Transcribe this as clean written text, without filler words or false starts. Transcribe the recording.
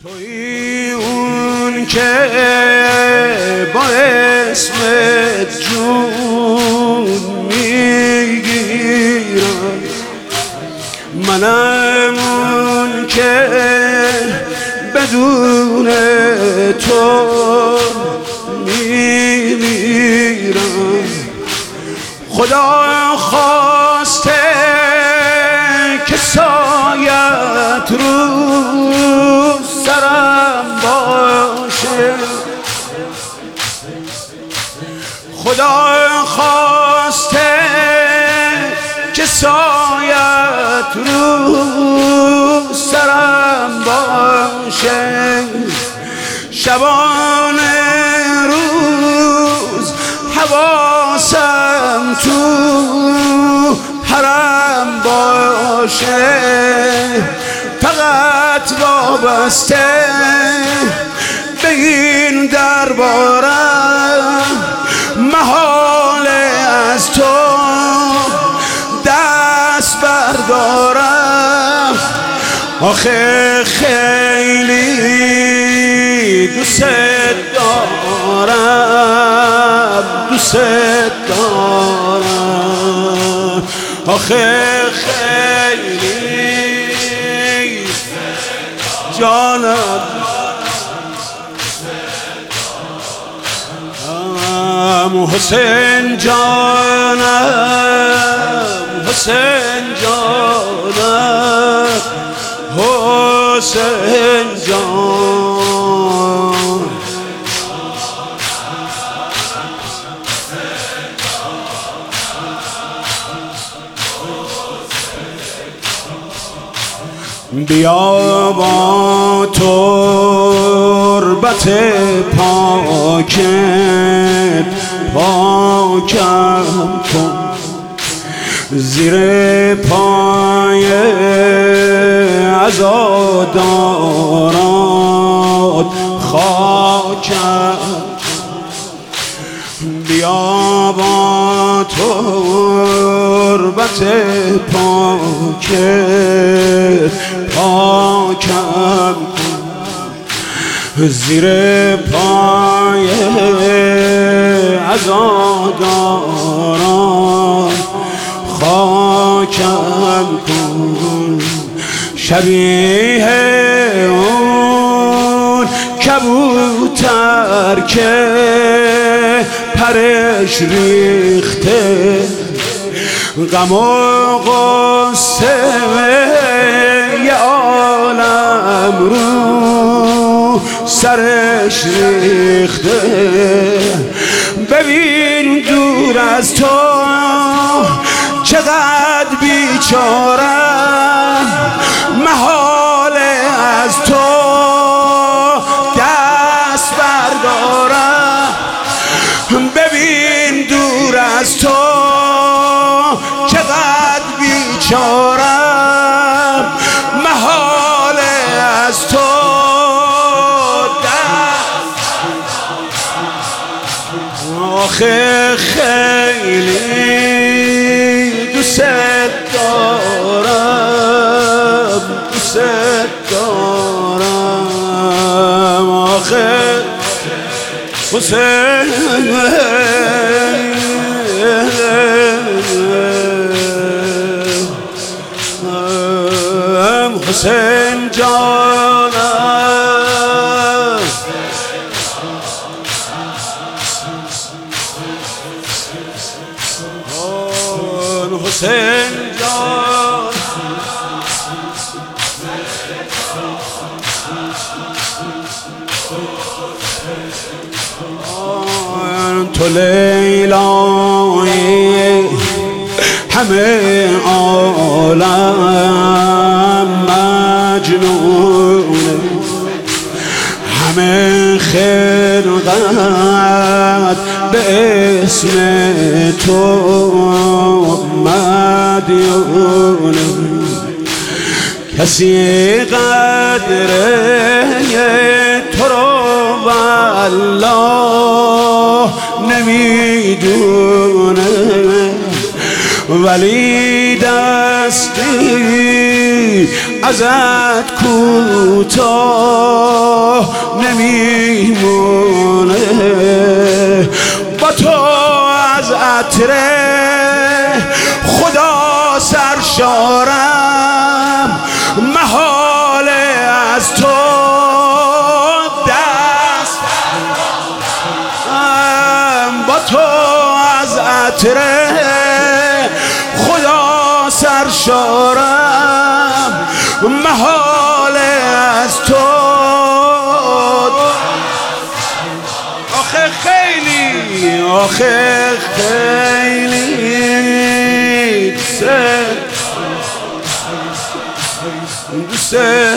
توی اون که با اسمت جون میگیرم، منم اون که بدون تو میمیرم. خدا خواسته که سایت رو سرم باشه، خدا خواسته که سایت رو سرم باشه، شبانه روز حواسم تو حرم باشه، فقط وابسته به این دربارم، محاله از تو دست بردارم. آخه خیلی دوست دارم، دوست دارم، آخه خیلی جانم، حسین جانم، حسین جانم، حسین جان. بیا با تربت پاکت پاکم کن، زیر پای عزادارات خاکم. بیا با تربت پاکت پاکم کن، زیر پای عزاداران خاکم کن. شبیه اون کبوتر که پرش ریخته، غم و غصه یه عالم رو سرش ریخته. ببین دور از تو چقدر بیچارم، محاله از تو دست بردارم. ببین دور از تو چقدر بیچارم، محاله از تو دست. آخه خیلی دوست دارم، دوست دارم، آخه حسین حسین جانم، حسین جان. تو لیلای همه عالم مجنونه، همه خلقت به اسم تو مدیونه. کسی قدر تو رو والله نمیدونه، ولی دستی ازت کوتاه نمیمونه با تو از عطر خدا سرشارم محال از تو دست با تو از عطر خدا سرشارم محال از تو آخه خیلی دوست